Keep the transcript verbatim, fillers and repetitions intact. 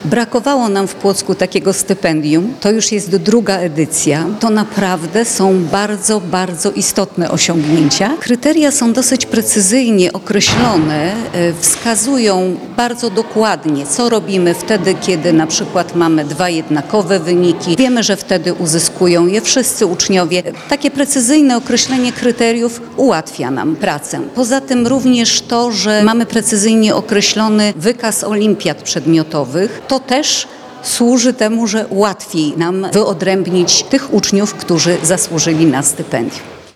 Brakowało nam w Płocku takiego stypendium. To już jest druga edycja. To naprawdę są bardzo, bardzo istotne osiągnięcia. Kryteria są dosyć precyzyjnie określone, wskazują bardzo dokładnie, co robimy wtedy, kiedy na przykład mamy dwa jednakowe wyniki. Wiemy, że wtedy uzyskują je wszyscy uczniowie. Takie precyzyjne określenie kryteriów ułatwia nam pracę. Poza tym również to, że mamy precyzyjnie określony wykaz olimpiad przedmiotowych, to też służy temu, że łatwiej nam wyodrębnić tych uczniów, którzy zasłużyli na stypendium.